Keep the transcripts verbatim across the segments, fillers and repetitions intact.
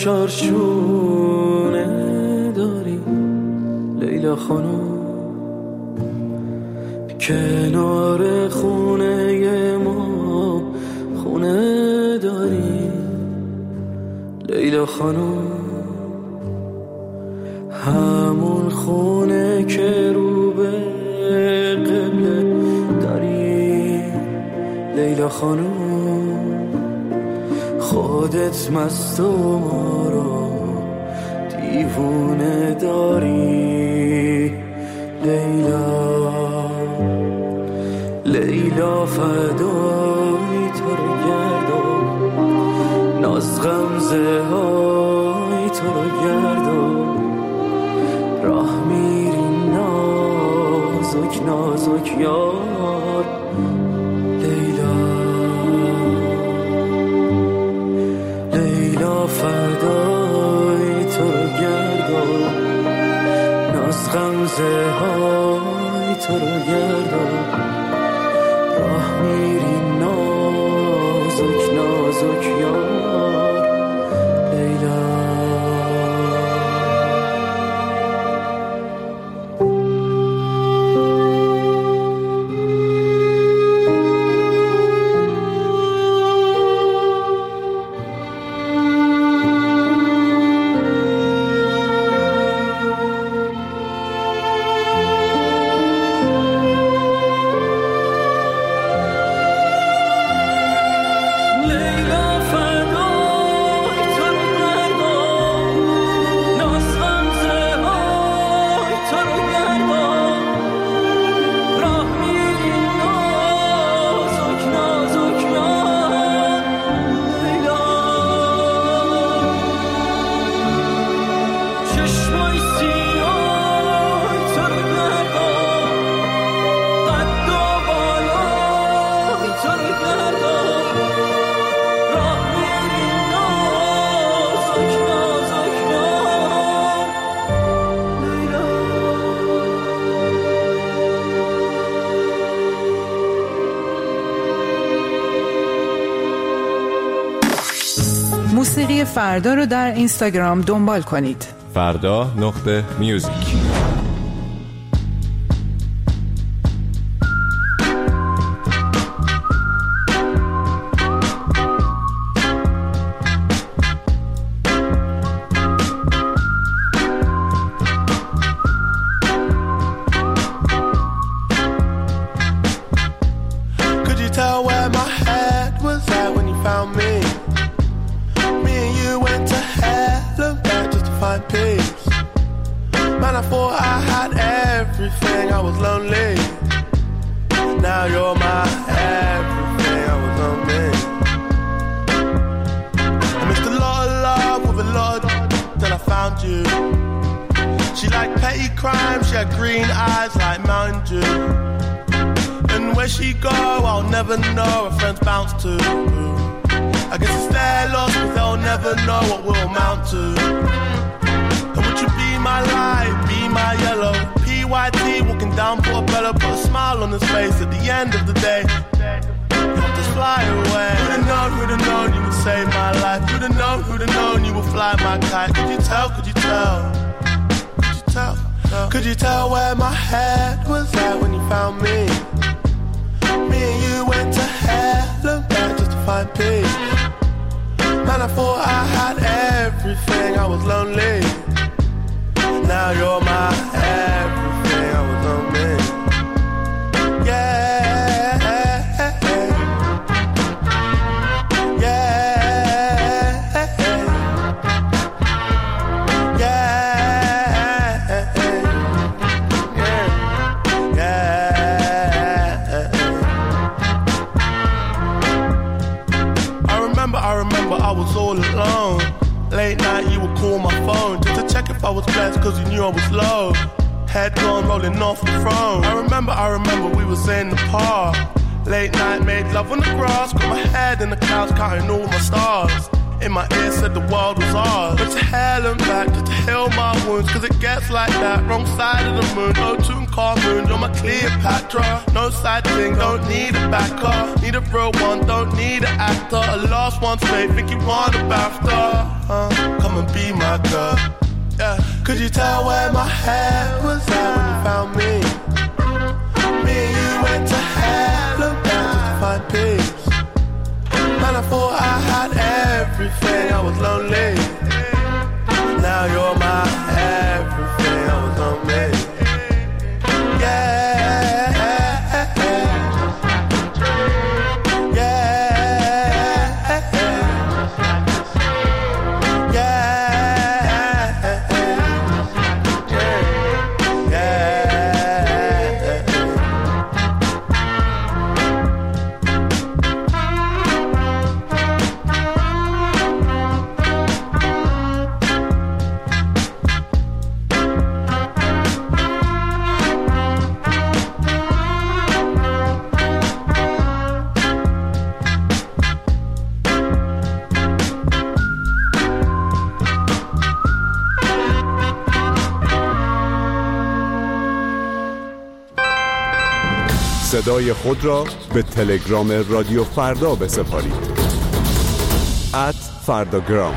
چارچونه داری لیلا خانم، کنار خونه ما خونه داری لیلا خانم، همون خونه که رو به قبله داری لیلا خانم، خودت مست و ما رو دیوونه داری لیلا لیلا فدای تو رو گردم، ناز غمزه های تو رو گردم، راه میری نازک نازک یار لیلا لیلا فدای تو رو گردم، ناز غمزه های تو رو گردم، راه میری نازک نازک یار لیلا. موسیقی فردا رو در اینستاگرام دنبال کنید. فردا نقطه میوزیک. Man, I thought I had everything, I was lonely. Now you're my everything, I was lonely. I missed a lot of love with a lot of till I found you. She liked petty crime, she had green eyes like Mountain Dew. And where she go, I'll never know, her friends bounce to. I guess it's their loss, but they'll never know what we'll amount to. And would you be my light, be my yellow? P Y T walking down Portobello, put a smile on his face at the end of the day. Help us fly away. Who'd have known, who'd have known you would save my life? Who'd have known, who'd have known you would fly my kite? Could you tell, could you tell? Could you tell? Could you tell where my head was at when you found me? Me and you went to hell and back just to find peace. Man, I thought I had everything, I was lonely. Now you're my everything, I was lonely. Yeah, yeah, yeah, yeah. I remember, I remember I was all alone. Late night you would call my phone just to check if I was blessed, cause you knew I was low. Head gone rolling off the throne. I remember, I remember we was in the park. Late night made love on the grass. Got my head in the clouds counting all my stars. In my ear said the world was ours. Went to hell and back just to heal my wounds, cause it gets like that. Wrong side of the moon, no tune car moon, you're my Cleopatra. No side thing, don't need a backer. Need a real one, don't need an actor. A last one's fake, think you want a BAFTA. uh, Come and be my girl. Yeah. Could you tell where my head was at when you found me? Me and you went to hell and back to find peace. And I thought I had everything, I was lonely. Now you're my everything, I was lonely. Yeah. صدای خود را به تلگرام رادیو فردا بسپارید. ات فرداگرام.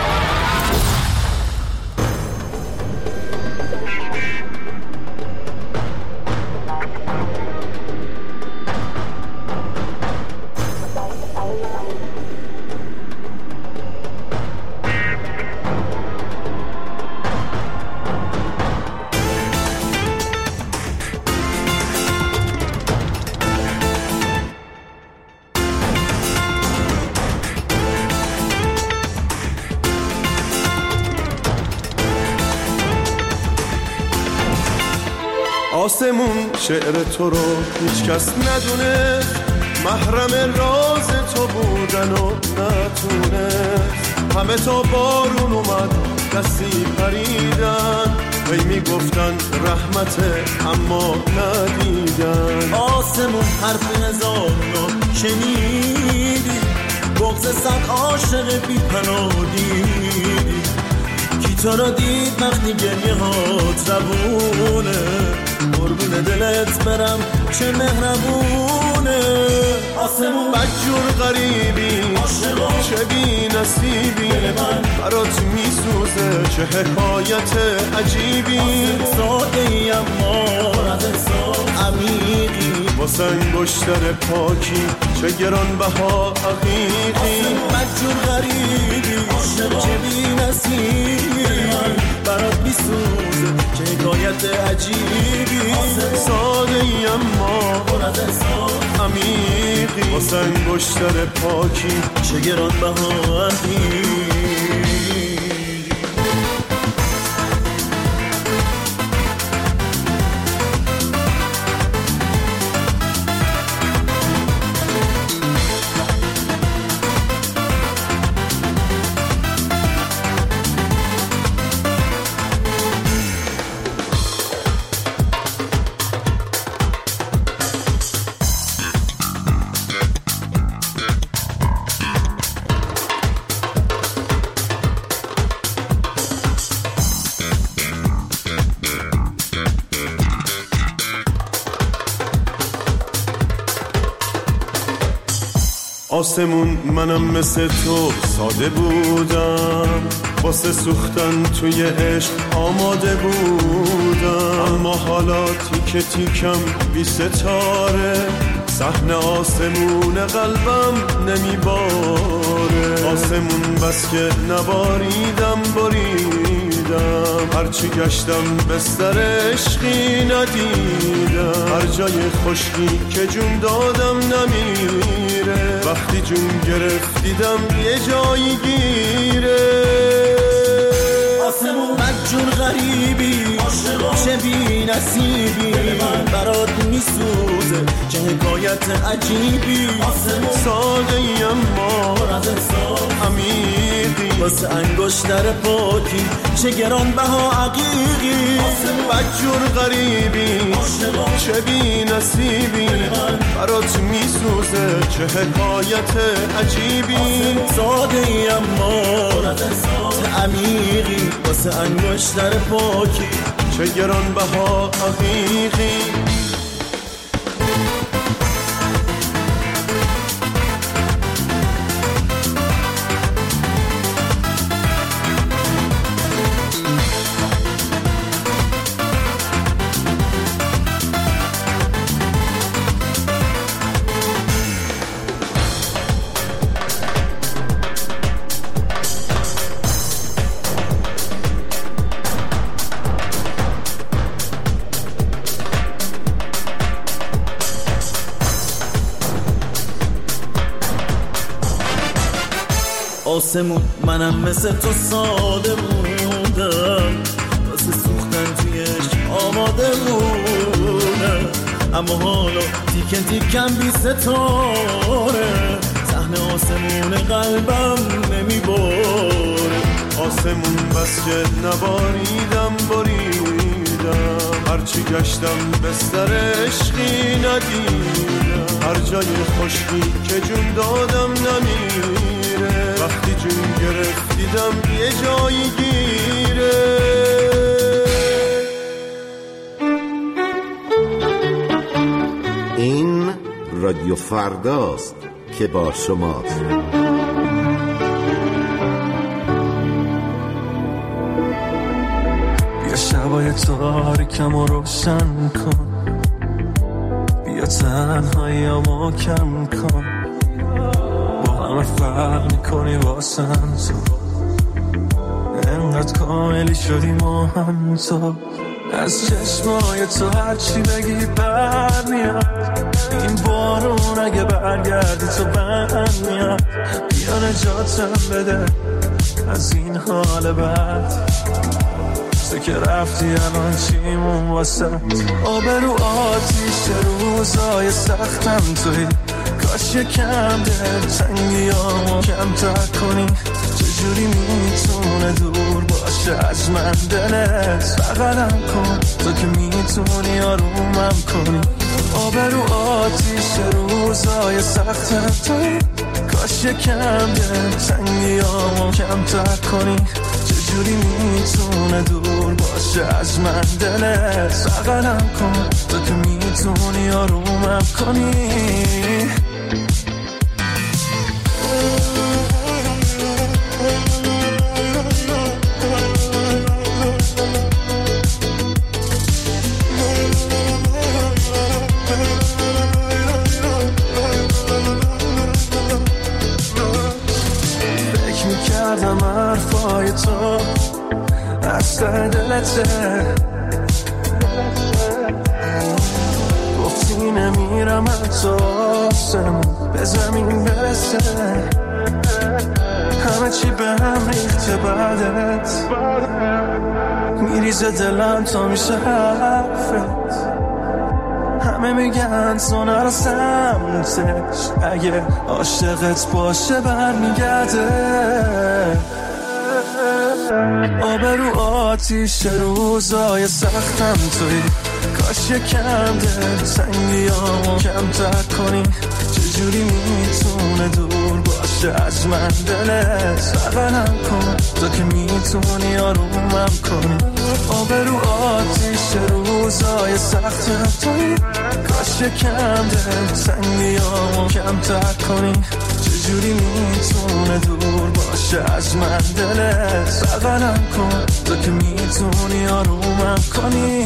آسمون شعر تو رو هیچ کس ندونه، محرم راز تو بودن و نتونست. همه تا بارون اومد دستی پریدن، هی میگفتن رحمته اما ندیدن. آسمون حرف هزار رو شنیدی، بغض صد عاشق بی پناه دیدی. کی تو رو دید وقتی گریه هات روونه، قربون دلت برم چه مهربونه. آسمون بدجور غریبی چه بی نصیبی، برات میسوزه چه حکایت عجیبی. ساده ای اما عمیقی، واسه انگشتر پاکی چه گران بها عقیقی. بدجور غریبی چه بی نصیبی، برات میسوزه چه حکایت عجیبی. ساده ای اما عمیقی، واسه انگشتر پاکی چه گران بها عقیقی. آسمون منم مثل تو ساده بودم، واسه سوختن توی عشق آماده بودم. اما حالا تیک تیکم بی ستاره، صحنه آسمون قلبم نمیباره. آسمون بس که نباریدم بریدم، هرچی گشتم بستر عشقی ندیدم. هر جای خشکی که جون دادم نمیره، وقتی جون گرفت دیدم یه جایی گیره. آسمون بدجور غریبی چه بی نصیبی، برات میسوزه چه حکایت عجیبی. ساده ای اما عمیقی، واسه انگشتر پاکی چه گران بها عقیقی. بدجور غریبی چه بی نصیبی، برات میسوزه چه حکایت عجیبی. ساده ای اما عمیقی، واسه انگشتر پاکی چه گرانبها حقیقی. آسمون منم مثل تو ساده موندم، واسه سوختن تویش آماده موندم، اما حالا تیکن تیکن بی ستاره صحنه آسمون قلبم نمیباره. آسمون بس که نباریدم باریدم، هرچی گشتم بستر عشقی ندیدم، هر جای خشکی که جون دادم نمیره، وقتی جون گرفت دیدم یه جایی گیره. این رادیو فرداست که با شماست. بیا شبای تاریکم رو روشن کن، بیا تنهاییامو کم کن، با همه فرق میکنی واسم تو، انقدر کاملی شدی ما هم تو، از چشمای تو هرچی بگی بر میاد، این بارون اگه برگردی تو بند میاد، بیا نجاتم بده از این حال بد، تو که رفتی الان چیمون واسه آبرو آتیش روزای سختم توی، کاش یکم دل تنگیامو کمتر کنی، چجوری میتونه دور باشه از من دلت، بغلم کن تو که میتونی آرومم کنی، آبرو آتیش روزای سختم توی، کاش یکم دل تنگیامو کمتر کنی، چجوری میتونه دور باشه از من دلت، بغلم کن تو که میتونی آرومم کنی. فکر میکردم حرفای تو از ته دلته، گفتی نمیرم حتی آسمون به زمین برسه، همه چی به هم ریخته بعدت، میریزه دلم تا میشه حرفت، همه میگن تو نرو سمتش، اگه عاشقت باشه برمیگرده، آبرو آتیش روزای سختم توی، کاش یکم دل تنگیامو کمتر کنی، چجوری میتونه دور باشه از من دلت، بغلم کن تو که میتونی آرومم کنی، آبرو آتیش روزای سختم توی، کاش یکم دل تنگیامو کمتر کنی، چجوری میتونه دور باشه از من دلت، بغلم کن تو که میتونی آرومم کنی.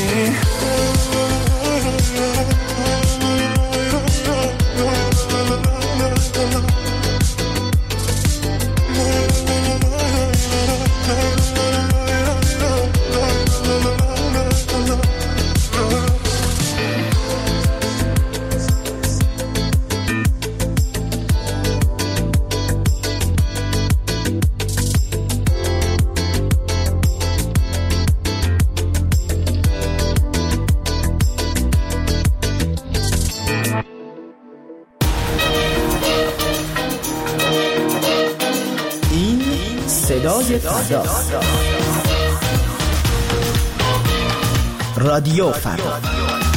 صدای فردا، رادیو فردا.